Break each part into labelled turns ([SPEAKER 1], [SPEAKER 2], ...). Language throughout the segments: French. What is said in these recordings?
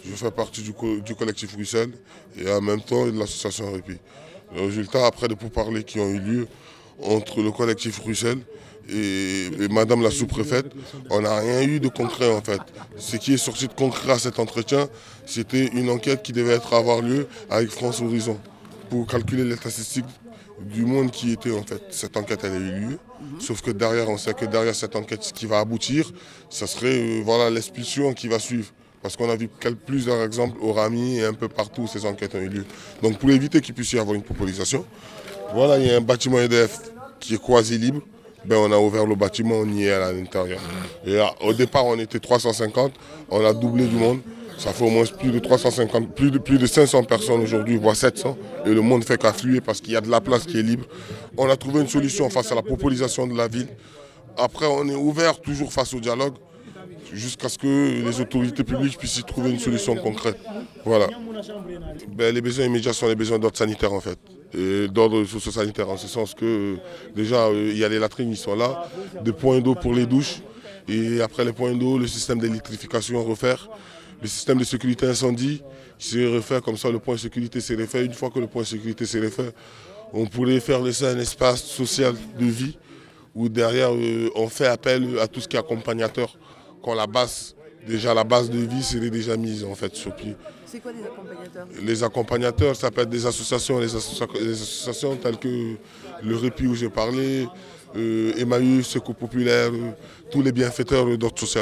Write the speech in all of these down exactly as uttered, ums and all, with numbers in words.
[SPEAKER 1] Je fais partie du, co du collectif Bruxelles et en même temps de l'association Répit. Le résultat, après des pourparlers qui ont eu lieu entre le collectif Bruxelles et, et Madame la sous-préfète, on n'a rien eu de concret en fait. Ce qui est sorti de concret à cet entretien, c'était une enquête qui devait être avoir lieu avec France Horizon pour calculer les statistiques du monde qui était en fait. Cette enquête elle a eu lieu, sauf que derrière, on sait que derrière cette enquête, ce qui va aboutir, ça serait euh, voilà, l'expulsion qui va suivre. Parce qu'on a vu plusieurs exemples au Rami et un peu partout où ces enquêtes ont eu lieu. Donc pour éviter qu'il puisse y avoir une populisation, voilà, il y a un bâtiment E D F qui est quasi libre. Ben, on a ouvert le bâtiment, on y est à l'intérieur. Et là, au départ, on était trois cent cinquante, on a doublé du monde. Ça fait au moins plus de trois cent cinquante, plus de, plus de cinq cents personnes aujourd'hui, voire sept cents. Et le monde fait qu'affluer parce qu'il y a de la place qui est libre. On a trouvé une solution face à la populisation de la ville. Après, on est ouvert toujours face au dialogue, jusqu'à ce que les autorités publiques puissent y trouver une solution concrète. Voilà. Ben, les besoins immédiats sont les besoins d'ordre sanitaire en fait. D'ordre socio-sanitaire, en ce sens que euh, déjà euh, il y a les latrines, ils sont là, des points d'eau pour les douches, et après les points d'eau, le système d'électrification à refaire, le système de sécurité incendie, c'est refaire comme ça, le point de sécurité c'est refait. Une fois que le point de sécurité c'est refait, on pourrait faire de ça un espace social de vie, où derrière euh, on fait appel à tout ce qui est accompagnateur, quand la base, déjà la base de vie serait déjà mise en fait sur pied.
[SPEAKER 2] C'est quoi des accompagnateurs? Les
[SPEAKER 1] accompagnateurs, ça peut être des associations, les associations, les associations telles que le Répit où j'ai parlé, euh, Emmaüs, Secours Populaire, euh, tous les bienfaiteurs d'ordre social.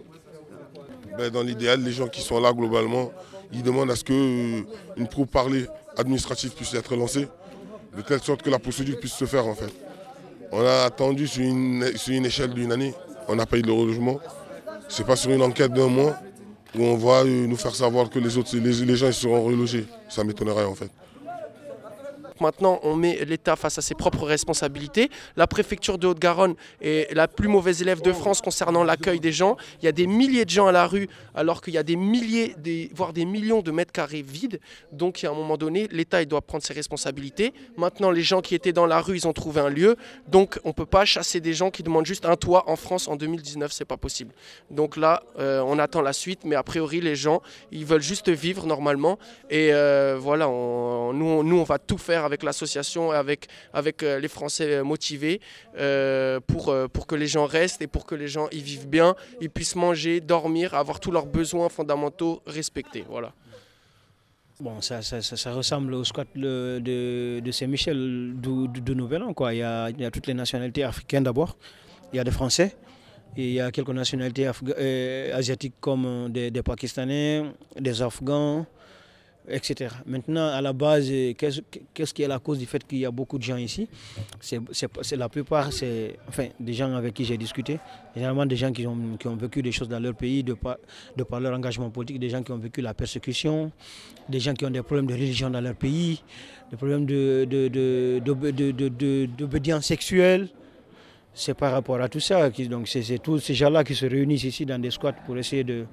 [SPEAKER 1] Ben, dans l'idéal, les gens qui sont là globalement, ils demandent à ce qu'une euh, pourparlers administrative puisse être lancée, de telle sorte que la procédure puisse se faire en fait. On a attendu sur une, sur une échelle d'une année, on n'a pas eu de relogement. C'est pas sur une enquête d'un mois où on va nous faire savoir que les, autres, les, les gens ils seront relogés. Ça m'étonnerait en fait.
[SPEAKER 3] Maintenant, on met l'État face à ses propres responsabilités. La préfecture de Haute-Garonne est la plus mauvaise élève de France concernant l'accueil des gens. Il y a des milliers de gens à la rue alors qu'il y a des milliers, des, voire des millions de mètres carrés vides. Donc, à un moment donné, l'État il doit prendre ses responsabilités. Maintenant, les gens qui étaient dans la rue, ils ont trouvé un lieu. Donc, on ne peut pas chasser des gens qui demandent juste un toit en France en deux mille dix-neuf. Ce n'est pas possible. Donc là, euh, on attend la suite. Mais a priori, les gens, ils veulent juste vivre normalement. Et euh, voilà, on, nous, nous, on va tout faire avec l'association et avec, avec les Français motivés euh, pour, pour que les gens restent et pour que les gens y vivent bien, ils puissent manger, dormir, avoir tous leurs besoins fondamentaux respectés. Voilà.
[SPEAKER 4] Bon, ça, ça, ça, ça ressemble au squat de, de, de Saint-Michel de, de, de Nouvel An, quoi. Il y a, il y a toutes les nationalités africaines d'abord, il y a des Français, et il y a quelques nationalités euh, asiatiques comme des, des Pakistanais, des Afghans, et cetera. Maintenant, à la base, qu'est-ce, qu'est-ce qui est la cause du fait qu'il y a beaucoup de gens ici? C'est, c'est, c'est la plupart, c'est enfin, des gens avec qui j'ai discuté, généralement des gens qui ont, qui ont vécu des choses dans leur pays, de par, de par leur engagement politique, des gens qui ont vécu la persécution, des gens qui ont des problèmes de religion dans leur pays, des problèmes de, de, de, de, de, de, de, d'obédience sexuelle. C'est par rapport à tout ça. Donc c'est, c'est tous ces gens-là qui se réunissent ici dans des squats pour essayer de...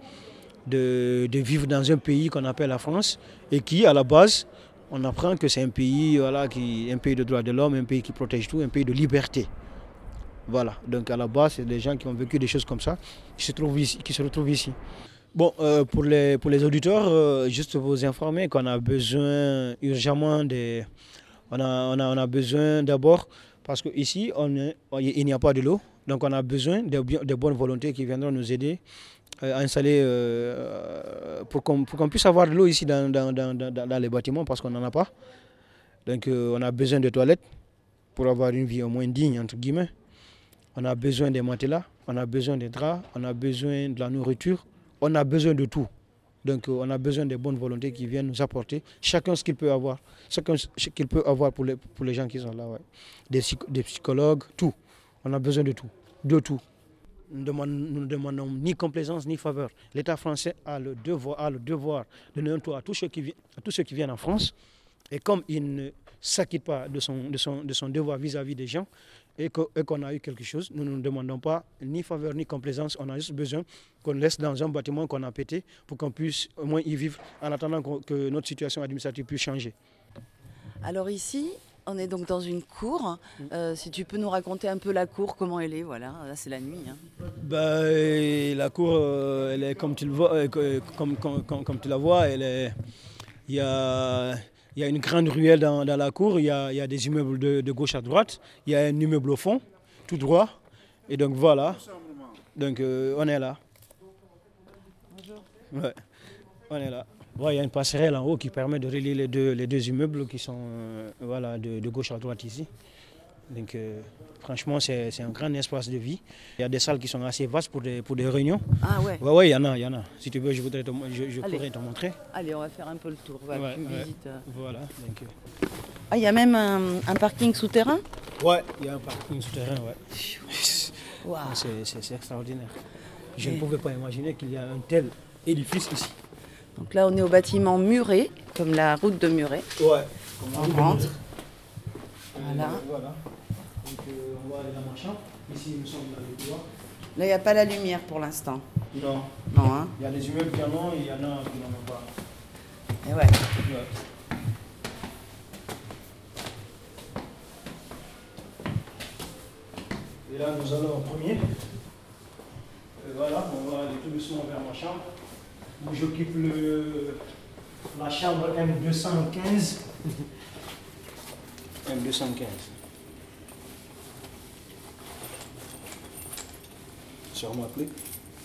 [SPEAKER 4] De, de vivre dans un pays qu'on appelle la France et qui, à la base, on apprend que c'est un pays, voilà, qui, un pays de droits de l'homme, un pays qui protège tout, un pays de liberté. Voilà, donc à la base, c'est des gens qui ont vécu des choses comme ça, qui se, trouvent ici, qui se retrouvent ici. Bon, euh, pour, les, pour les auditeurs, euh, juste vous informer qu'on a besoin urgemment de... On a, on a, on a besoin d'abord, parce qu'ici, il n'y a pas de l'eau, donc on a besoin de, de bonnes volontés qui viendront nous aider à installer euh, pour qu'on, pour qu'on puisse avoir de l'eau ici dans, dans, dans, dans, dans les bâtiments parce qu'on n'en a pas. Donc euh, on a besoin de toilettes pour avoir une vie au moins digne, entre guillemets. On a besoin des matelas, on a besoin des draps, on a besoin de la nourriture, on a besoin de tout. Donc euh, on a besoin des bonnes volontés qui viennent nous apporter, chacun ce qu'il peut avoir, chacun ce qu'il peut avoir pour les, pour les gens qui sont là. Ouais. Des, psych- des psychologues, tout. On a besoin de tout, de tout. Nous, demandons, nous ne demandons ni complaisance ni faveur. L'État français a le devoir, a le devoir de donner un toit à tous ceux qui, à tous ceux qui viennent en France. Et comme il ne s'acquitte pas de son, de son, de son devoir vis-à-vis des gens et, que, et qu'on a eu quelque chose, nous ne demandons pas ni faveur ni complaisance. On a juste besoin qu'on laisse dans un bâtiment qu'on a pété pour qu'on puisse au moins y vivre en attendant que notre situation administrative puisse changer.
[SPEAKER 2] Alors ici, On est donc dans une cour. Euh, si tu peux nous raconter un peu la cour, comment elle est, voilà. Là, c'est la nuit. Hein.
[SPEAKER 4] Bah, et la cour, euh, elle est comme tu le vois, euh, que- comme, comme, comme, comme tu la vois, elle est, il y a, il y a une grande ruelle dans, dans la cour, il y a, il y a des immeubles de, de gauche à droite, il y a un immeuble au fond, tout droit. Et donc voilà, donc euh, on est là.
[SPEAKER 2] Bonjour.
[SPEAKER 4] Ouais, on est là. Ouais, il y a une passerelle en haut qui permet de relier les deux, les deux immeubles qui sont euh, voilà, de, de gauche à droite ici. Donc euh, franchement, c'est c'est un grand espace de vie. Il y a des salles qui sont assez vastes pour des, pour des réunions.
[SPEAKER 2] Ah ouais.
[SPEAKER 4] Ouais, ouais, il y en a, il y en a. Si tu veux, je, voudrais te, je, je
[SPEAKER 2] Allez.
[SPEAKER 4] pourrais te montrer.
[SPEAKER 2] Allez, on va faire un peu le tour. Voilà,
[SPEAKER 4] Ouais,
[SPEAKER 2] une
[SPEAKER 4] ouais.
[SPEAKER 2] visite. euh.
[SPEAKER 4] Voilà. Donc, euh,
[SPEAKER 2] Ah, il y a même un, un parking souterrain.
[SPEAKER 4] ouais, il y a un parking souterrain, ouais.
[SPEAKER 2] Waouh.
[SPEAKER 4] C'est c'est- c'est extraordinaire. Je
[SPEAKER 2] Et-
[SPEAKER 4] ne pouvais pas imaginer qu'il y a un tel édifice ici.
[SPEAKER 2] Donc là, on est au bâtiment Muret, comme la route de Muret.
[SPEAKER 4] Ouais.
[SPEAKER 2] On rentre. Voilà.
[SPEAKER 4] Voilà. Donc euh, on va aller dans ma chambre. Ici, nous sommes dans le couloir.
[SPEAKER 2] Là, il n'y a pas la lumière pour l'instant.
[SPEAKER 4] Non.
[SPEAKER 2] Non, hein.
[SPEAKER 4] Il y a des immeubles qui en ont et il y en a qui n'en ont pas.
[SPEAKER 2] Et ouais.
[SPEAKER 4] Ouais. Et là, nous allons au premier. Et voilà, on va aller tout doucement vers ma chambre. Où j'occupe le, la chambre M deux cent quinze. M deux cent quinze. Sur ma clé.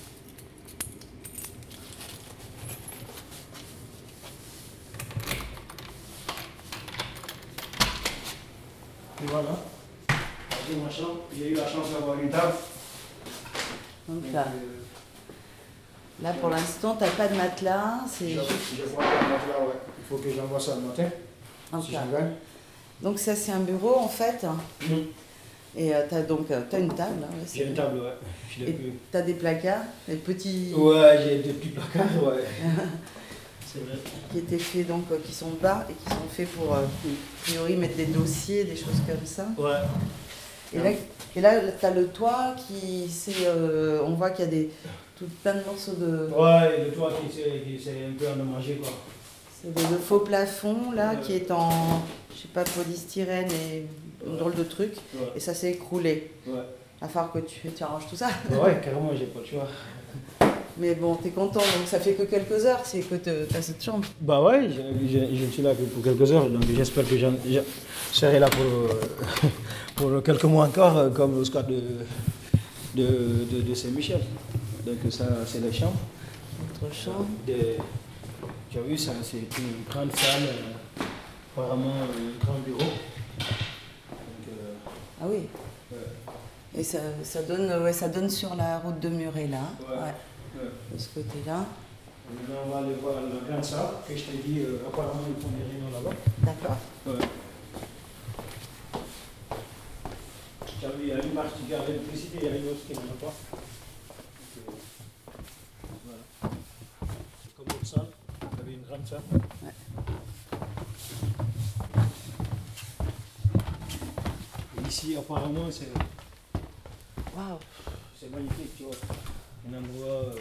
[SPEAKER 4] Et voilà. Voici ma chambre. J'ai eu la chance d'avoir une table.
[SPEAKER 2] Donc
[SPEAKER 4] Donc,
[SPEAKER 2] là,
[SPEAKER 4] euh,
[SPEAKER 2] là pour l'instant, tu n'as pas de matelas. C'est
[SPEAKER 4] je,
[SPEAKER 2] juste.
[SPEAKER 4] je vois pas le matelas, ouais. Il faut que j'envoie ça le matin.
[SPEAKER 2] Donc,
[SPEAKER 4] Si
[SPEAKER 2] là.
[SPEAKER 4] j'en gagne.
[SPEAKER 2] Donc ça, c'est un bureau en fait.
[SPEAKER 4] Non.
[SPEAKER 2] Et tu as donc euh, t'as une table. hein, ouais, c'est
[SPEAKER 4] J'ai une
[SPEAKER 2] bien.
[SPEAKER 4] table, ouais. Je l'ai
[SPEAKER 2] Et
[SPEAKER 4] plus.
[SPEAKER 2] tu as des placards, des petits
[SPEAKER 4] Ouais, j'ai des petits placards, ouais. C'est vrai.
[SPEAKER 2] qui étaient faits, donc, euh, qui sont bas et qui sont faits pour, euh, a priori, mettre des dossiers, des choses comme ça.
[SPEAKER 4] Ouais.
[SPEAKER 2] Et là, et là tu as le toit qui, c'est, euh, on voit qu'il y a des, tout plein de morceaux de,
[SPEAKER 4] Ouais, et le toit qui s'est qui s'est un peu endommagé, quoi.
[SPEAKER 2] c'est de, de faux plafond là,
[SPEAKER 4] Ouais.
[SPEAKER 2] qui est en, je sais pas, polystyrène et un
[SPEAKER 4] Ouais.
[SPEAKER 2] drôle de truc.
[SPEAKER 4] Ouais.
[SPEAKER 2] Et ça s'est écroulé.
[SPEAKER 4] Ouais.
[SPEAKER 2] Il va falloir que tu, tu arranges tout ça.
[SPEAKER 4] Ouais, carrément, j'ai pas le choix.
[SPEAKER 2] Mais bon, t'es content, donc ça fait que quelques heures, c'est que t'as cette chambre.
[SPEAKER 4] Bah ouais, je, je, je suis là que pour quelques heures, donc j'espère que j'en- je serai là pour, euh, pour quelques mois encore, euh, comme au squat de, de, de, de Saint-Michel. Donc ça, c'est les chambres.
[SPEAKER 2] Notre chambre.
[SPEAKER 4] Des- Tu as vu, ça, c'est une grande salle, euh, apparemment un grand bureau. Donc, euh,
[SPEAKER 2] Ah oui.
[SPEAKER 4] ouais.
[SPEAKER 2] Et ça, ça, donne, ouais, ça donne sur la route de Muret là.
[SPEAKER 4] Ouais.
[SPEAKER 2] Ouais,
[SPEAKER 4] Ouais.
[SPEAKER 2] de ce côté-là.
[SPEAKER 4] Maintenant, on va aller voir la grande salle, que je t'ai dit, euh, apparemment ils font des réunions là-bas.
[SPEAKER 2] D'accord.
[SPEAKER 4] Ouais. Tu as vu, il y a une partie qui a l'électricité, il y a une autre qui n'en a pas. Donc, euh, voilà. C'est comme l'autre salle, il y avait une grande salle.
[SPEAKER 2] Ouais.
[SPEAKER 4] Et ici, apparemment, c'est
[SPEAKER 2] Waouh.
[SPEAKER 4] c'est magnifique, tu vois. Un endroit. euh,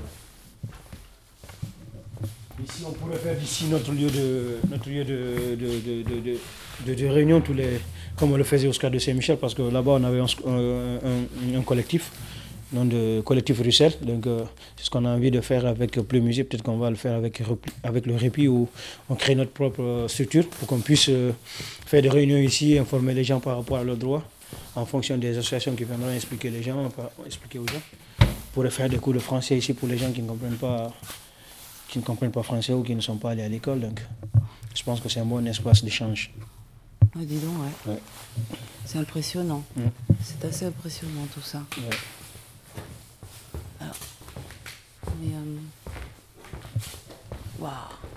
[SPEAKER 4] Ici, on pourrait faire d'ici notre lieu de, notre lieu de, de, de, de, de, de- de réunion, tous les, comme on le faisait au Square de Saint-Michel, parce que là-bas, on avait un, un, un- un collectif, nom de collectif Russell. Donc, euh, c'est ce qu'on a envie de faire avec Pleu Musée. Peut-être qu'on va le faire avec, Repli- avec le Répit, où on crée notre propre euh, structure pour qu'on puisse euh, faire des réunions ici, informer les gens par rapport à leurs droits, en fonction des associations qui viendront expliquer, les gens, expliquer aux gens. On pourrait faire des cours de français ici pour les gens qui ne comprennent pas. qui ne comprennent pas français ou qui ne sont pas allés à l'école. Donc, je pense que c'est un bon espace d'échange.
[SPEAKER 2] Ah, dis donc, ouais.
[SPEAKER 4] Ouais.
[SPEAKER 2] C'est impressionnant.
[SPEAKER 4] Mm.
[SPEAKER 2] C'est assez impressionnant tout ça.
[SPEAKER 4] Ouais.
[SPEAKER 2] Alors, mais, euh, waouh.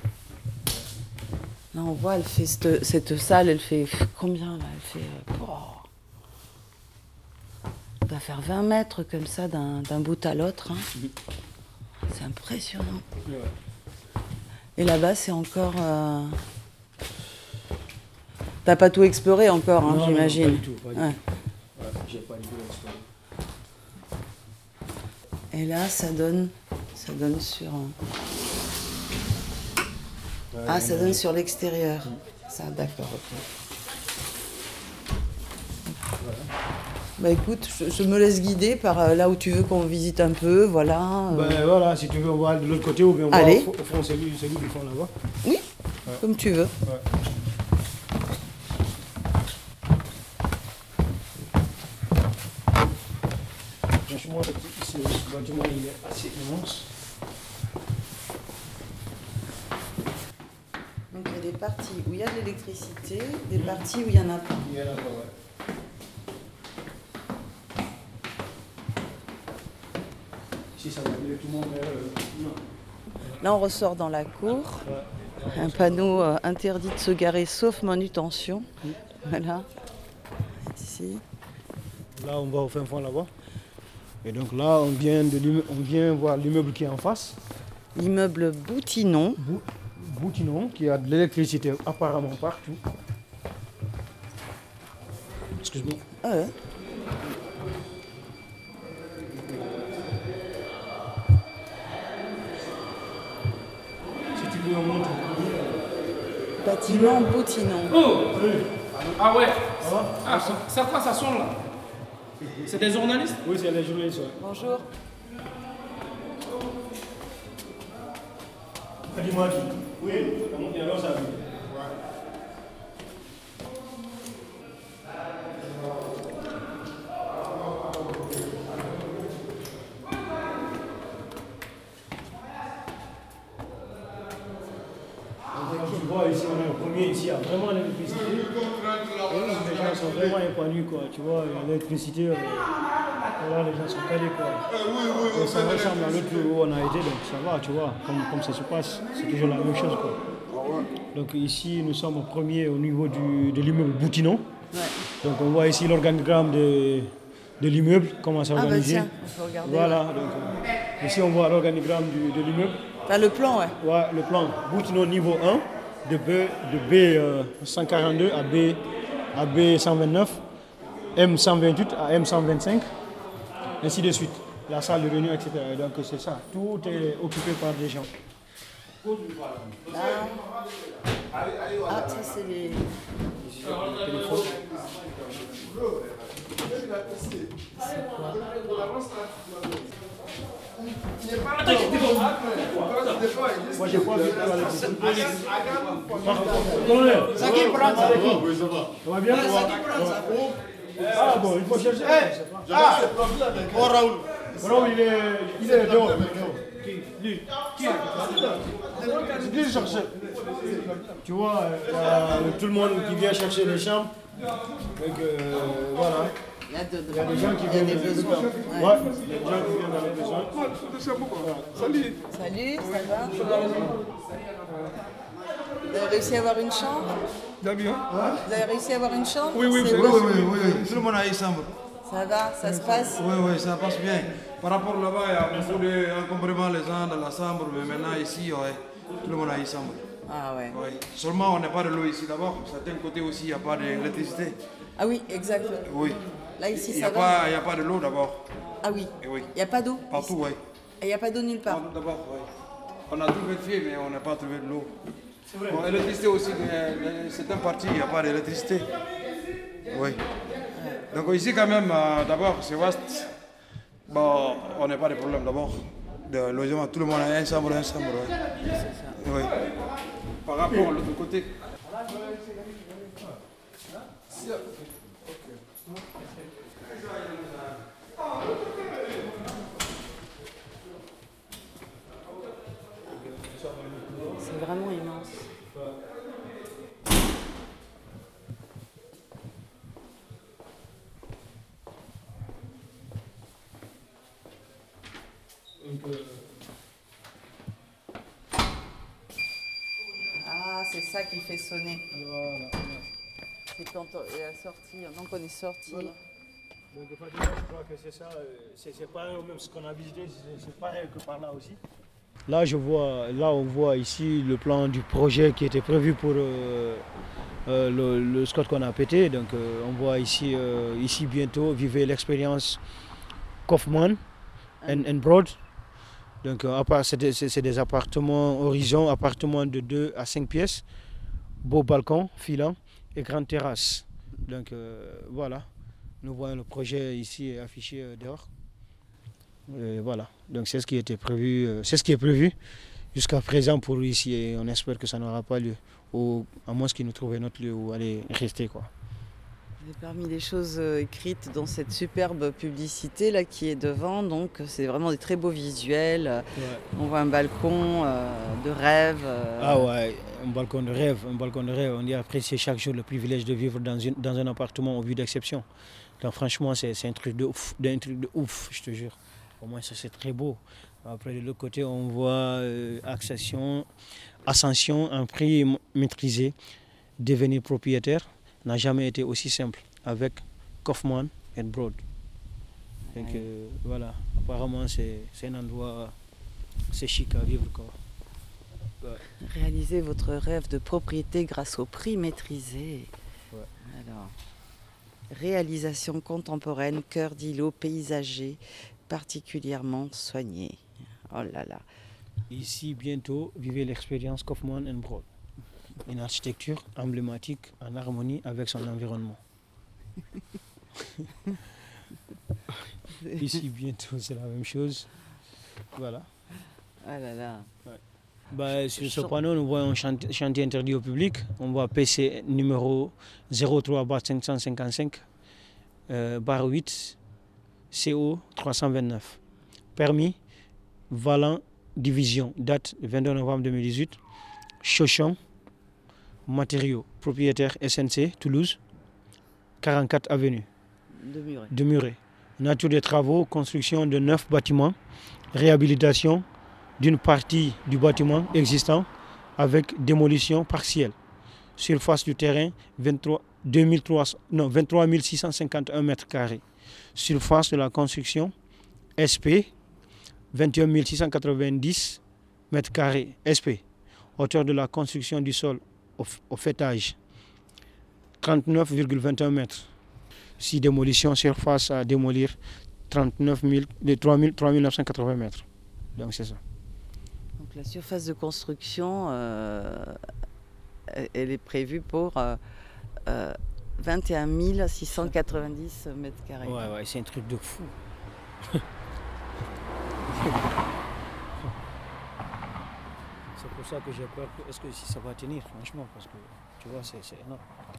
[SPEAKER 2] Là, on voit, elle fait cette, cette salle, elle fait pff, combien là? Elle fait. euh, oh. Elle doit faire vingt mètres comme ça d'un d'un bout à l'autre. Hein. C'est impressionnant.
[SPEAKER 4] Ouais.
[SPEAKER 2] Et là-bas, c'est encore. Euh... T'as pas tout exploré encore, hein,
[SPEAKER 4] Non, non,
[SPEAKER 2] j'imagine.
[SPEAKER 4] pas du tout. Pas du
[SPEAKER 2] Ouais.
[SPEAKER 4] tout. Ouais, j'ai pas du tout exploré.
[SPEAKER 2] Et là, ça donne, ça donne sur. un-
[SPEAKER 4] Ouais,
[SPEAKER 2] Ah,
[SPEAKER 4] il y
[SPEAKER 2] ça
[SPEAKER 4] en a-
[SPEAKER 2] donne sur l'extérieur. Ça, d'accord. Ok. Bah écoute, je, je me laisse guider par euh, là où tu veux qu'on visite un peu, voilà. euh.
[SPEAKER 4] Ben voilà, si tu veux, on va de l'autre côté ou bien on va
[SPEAKER 2] Allez.
[SPEAKER 4] au fond, celui, celui du fond là-bas.
[SPEAKER 2] Oui, comme tu veux.
[SPEAKER 4] Ouais. Franchement, ici, ce bâtiment il est assez immense.
[SPEAKER 2] Donc il y a des parties où il y a de l'électricité, des parties où il n'y en a pas.
[SPEAKER 4] Il y en a pas, ouais. Ici, ça va directement vers. Euh, non.
[SPEAKER 2] Là, on ressort dans la cour.
[SPEAKER 4] Ouais.
[SPEAKER 2] Un panneau euh, interdit de se garer sauf manutention.
[SPEAKER 4] Oui.
[SPEAKER 2] Voilà. Ici.
[SPEAKER 4] Là, on va au fin fond là-bas. Et donc là, on vient, de l'immeu- on vient voir l'immeuble qui est en face.
[SPEAKER 2] L'immeuble Boutinon.
[SPEAKER 4] Bou- Boutinon, qui a de l'électricité apparemment partout. Excuse-moi.
[SPEAKER 2] Ah ouais.
[SPEAKER 4] Si tu veux, on monte.
[SPEAKER 2] Bâtiment Boutinon.
[SPEAKER 5] Oh Ah ouais
[SPEAKER 4] Ça va?
[SPEAKER 5] Ah, ça, ça quoi ça sonne là? C'est des journalistes?
[SPEAKER 4] Oui, c'est les journalistes. Ouais.
[SPEAKER 2] Bonjour.
[SPEAKER 4] Dis-moi qui? Oui, il y a alors ça. Tu vois, ici, on est le premier, ici, il y a vraiment l'électricité. Les gens sont vraiment épanouis, quoi. Tu vois, il y a l'électricité, euh, voilà, les gens sont calés, quoi. Et ça ressemble à l'autre où on a été, donc ça va, tu vois, comme, comme ça se passe. C'est toujours la même chose, quoi. Donc ici, nous sommes au premier au niveau du, de l'immeuble Boutinon.
[SPEAKER 2] Ouais.
[SPEAKER 4] Donc on voit ici l'organigramme de, de l'immeuble, comment c'est
[SPEAKER 2] Ah bah
[SPEAKER 4] organisé.
[SPEAKER 2] tiens, on peut regarder.
[SPEAKER 4] Voilà,
[SPEAKER 2] ouais.
[SPEAKER 4] donc euh, ici on voit l'organigramme du- de l'immeuble.
[SPEAKER 2] Enfin, le plan, ouais.
[SPEAKER 4] Ouais, le plan Boutinon niveau un, de B, de B euh, cent quarante-deux à B, à B cent vingt-neuf, M cent vingt-huit à M cent vingt-cinq, ainsi de suite. La salle de réunion, et cetera. Et donc c'est ça, tout est occupé par des gens.
[SPEAKER 2] Là. Ah, ça c'est les.
[SPEAKER 4] Moi j'ai pas vu toi avec Colonel, ça qui prend ça? Ça va bien? Ah bon, il faut chercher. Ah, oh Raoul. Raoul il est, il est dehors. Qui? Lui. Qui? C'est qui chercher? Tu vois, euh, tout le monde qui vient chercher les chambres. Donc euh, voilà.
[SPEAKER 2] Il y a, de,
[SPEAKER 4] Il y a des gens qui
[SPEAKER 2] il y a
[SPEAKER 4] viennent
[SPEAKER 2] des
[SPEAKER 4] de-
[SPEAKER 2] besoins.
[SPEAKER 4] Ouais,
[SPEAKER 2] Ouais.
[SPEAKER 4] il y a des gens qui viennent avec besoin.
[SPEAKER 2] Salut, ça va? Vous avez réussi à avoir une chambre?
[SPEAKER 6] T'as bien?
[SPEAKER 2] Vous avez réussi à avoir une chambre?
[SPEAKER 6] Oui, oui,
[SPEAKER 2] C'est
[SPEAKER 6] oui,
[SPEAKER 2] bon?
[SPEAKER 6] oui, oui, oui, oui. Tout le monde a une chambre.
[SPEAKER 2] Ça va, ça se passe?
[SPEAKER 6] Oui, oui, ça passe bien. Par rapport là-bas, il y a beaucoup d'encombrements les gens dans la chambre, mais maintenant ici, ouais, tout le monde a une chambre.
[SPEAKER 2] Ah ouais.
[SPEAKER 6] Ouais. Seulement, on n'a pas de l'eau ici d'abord. Certains côtés aussi, il n'y a pas d'électricité.
[SPEAKER 2] Ah oui, exact.
[SPEAKER 6] Oui.
[SPEAKER 2] Là ici
[SPEAKER 6] Il n'y
[SPEAKER 2] ça
[SPEAKER 6] a,
[SPEAKER 2] va?
[SPEAKER 6] pas- il y a pas de l'eau d'abord.
[SPEAKER 2] Ah oui.
[SPEAKER 6] Et oui.
[SPEAKER 2] Il n'y a pas d'eau?
[SPEAKER 6] Partout, oui.
[SPEAKER 2] Il n'y a pas d'eau nulle part?
[SPEAKER 6] D'abord, oui. On a tout vérifié, mais on n'a pas trouvé de l'eau. Bon, l'électricité aussi, dans certaines parties, il n'y a pas d'électricité. Oui. Donc ici, quand même, euh, d'abord, c'est vaste. Bon, on n'a pas de problème d'abord. De logement, tout le monde a un chambre, un chambre. Oui. Oui. Par rapport à l'autre côté.
[SPEAKER 2] C'est vraiment immense. Ah, c'est ça qui fait sonner. C'est quand on est sorti, donc on est sorti.
[SPEAKER 4] Donc Fatima, je crois que c'est ça, euh, c'est c'est pareil au même ce qu'on a visité, c'est c'est pareil que par là aussi. Là, je vois, là on voit ici le plan du projet qui était prévu pour euh, euh, le, le squat qu'on a pété. Donc euh, on voit ici, euh, ici bientôt, vivez l'expérience Kaufmann and, and Broad. Donc euh, à part- c'est des, c'est- c'est des appartements horizon, appartements de deux à cinq pièces, beau balcon, filant et grande terrasse. Donc euh, voilà. Nous voyons le projet ici affiché euh, dehors. Et voilà, donc c'est ce qui était prévu, euh, c'est ce qui est prévu jusqu'à présent pour ici et on espère que ça n'aura pas lieu, ou à moins qu'ils nous trouvent notre lieu où aller rester quoi.
[SPEAKER 2] Et parmi les choses euh, écrites dans cette superbe publicité là qui est devant, donc c'est vraiment des très beaux visuels.
[SPEAKER 4] Ouais.
[SPEAKER 2] On voit un balcon euh, de rêve. euh,
[SPEAKER 4] Ah ouais, un balcon de rêve, un balcon de rêve. On y apprécie chaque jour le privilège de vivre dans, une, dans un appartement au vue d'exception. Donc franchement, c'est c'est un truc de ouf, un truc de ouf, je te jure. Au moins ça c'est très beau. Après de l'autre côté, on voit euh, accession, ascension, un prix m- maîtrisé, devenir propriétaire n'a jamais été aussi simple avec Kaufman and Broad. Donc
[SPEAKER 2] Ouais.
[SPEAKER 4] euh, voilà, apparemment c'est c'est un endroit, c'est chic à vivre quoi.
[SPEAKER 2] Réaliser votre rêve de propriété grâce au prix maîtrisé.
[SPEAKER 4] Ouais.
[SPEAKER 2] Alors, réalisation contemporaine, cœur d'îlot paysager, particulièrement soigné. Oh là là.
[SPEAKER 4] Ici, bientôt, vivez l'expérience Kaufman and Broad. Une architecture emblématique en harmonie avec son environnement. Ici, bientôt, c'est la même chose. Voilà.
[SPEAKER 2] Ah là là.
[SPEAKER 4] Bah, sur ce panneau, nous voyons un chantier, chantier interdit au public. On voit P C numéro zéro trois cinq cent cinquante-cinq, euh, barre huit, C O trois cent vingt-neuf. Permis, Valant, division, date vingt-deux novembre deux mille dix-huit. Chauchon, matériaux, propriétaire S N C, Toulouse, quarante-quatre avenue
[SPEAKER 2] De Muret.
[SPEAKER 4] de Muret. Nature des travaux, construction de neuf bâtiments, réhabilitation d'une partie du bâtiment existant avec démolition partielle. Surface du terrain, vingt-trois, deux mille trois cents, non, vingt-trois mille six cent cinquante et un mètres carrés. Surface de la construction, S P, vingt et un mille six cent quatre-vingt-dix mètres carrés. S P. Hauteur de la construction du sol au, au faîtage, trente-neuf virgule vingt et un mètres. Si démolition, surface à démolir, trente-neuf mille, de trois mille neuf cent quatre-vingts mètres. Donc c'est ça.
[SPEAKER 2] Donc la surface de construction, euh, elle est prévue pour euh, euh, vingt et un mille six cent quatre-vingt-dix mètres carrés.
[SPEAKER 4] Ouais, ouais, c'est un truc de fou. C'est pour ça que j'ai peur. que- Est-ce que si ça va tenir, franchement, parce que tu vois, c'est c'est énorme.